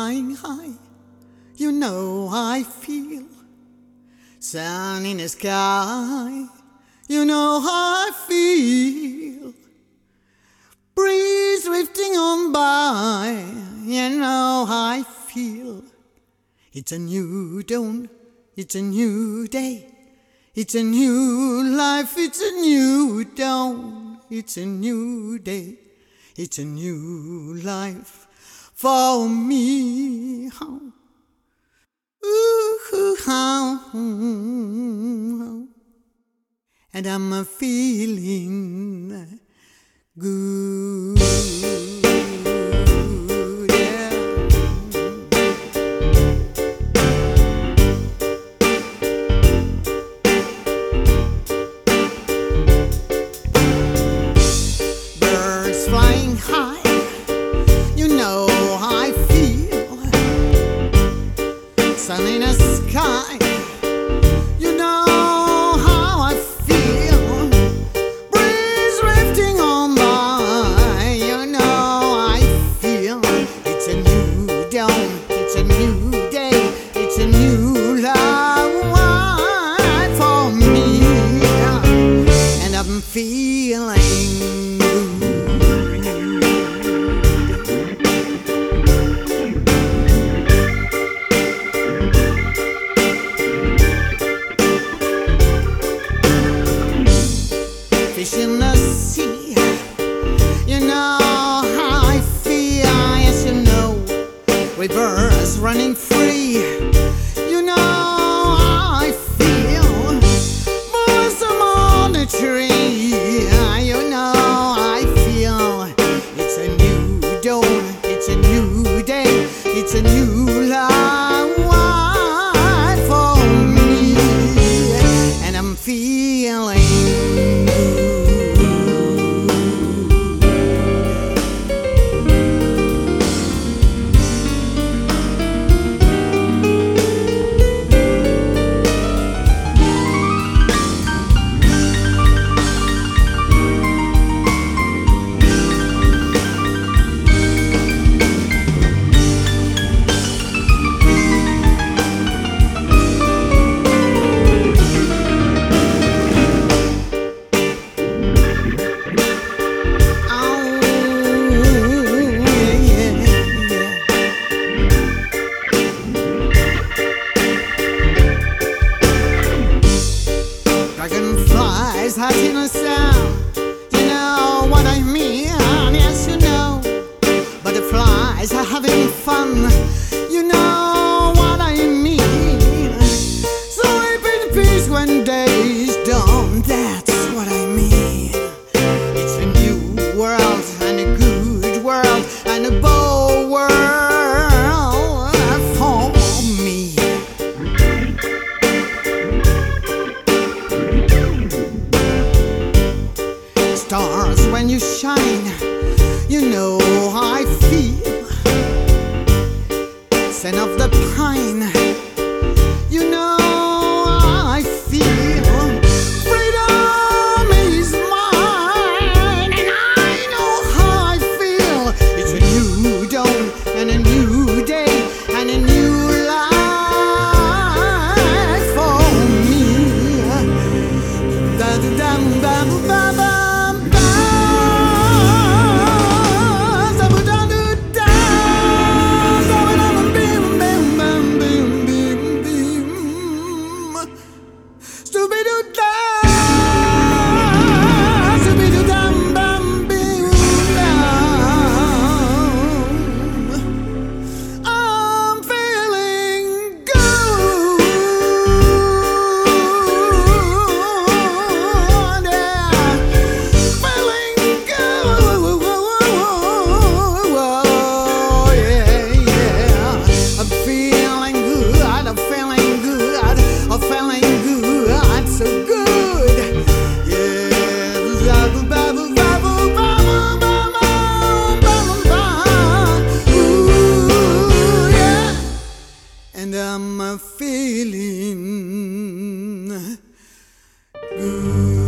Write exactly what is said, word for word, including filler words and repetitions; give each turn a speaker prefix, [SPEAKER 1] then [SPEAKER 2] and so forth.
[SPEAKER 1] flying high. You know I feel sun in the sky. You know how I feel breeze drifting on by. You know how I feel. It's a new dawn, it's a new day, it's a new life, it's a new dawn, it's a new day, it's a new life for me. Ooh, how, and I'm a feeling good. Flying high, you know how I feel. Sun in the sky, you know how I feel. Breeze drifting on by, you know I feel. It's a new dawn, it's a new day, it's a new life for me, and I'm feeling good. Fish in the sea, you know how I feel. Yes, you know, rivers running free, you know how I feel. Blossom on the tree, you know I feel. It's a new dawn, it's a new day, it's a new life for me, and I'm feeling dragonflies hiding a sound. You know what I mean? Yes, you know. Butterflies are having fun. You know what I mean. Sleep in peace when day is done. That's what I mean. It's a new world and a good world and a bold world for me. Stars when you shine, you know how I feel. Scent of the pine, you know how I feel. Freedom is mine, and I know how I feel. It's a new dawn and a new day and a new life for me. Da da da da da da. And I'm feeling good.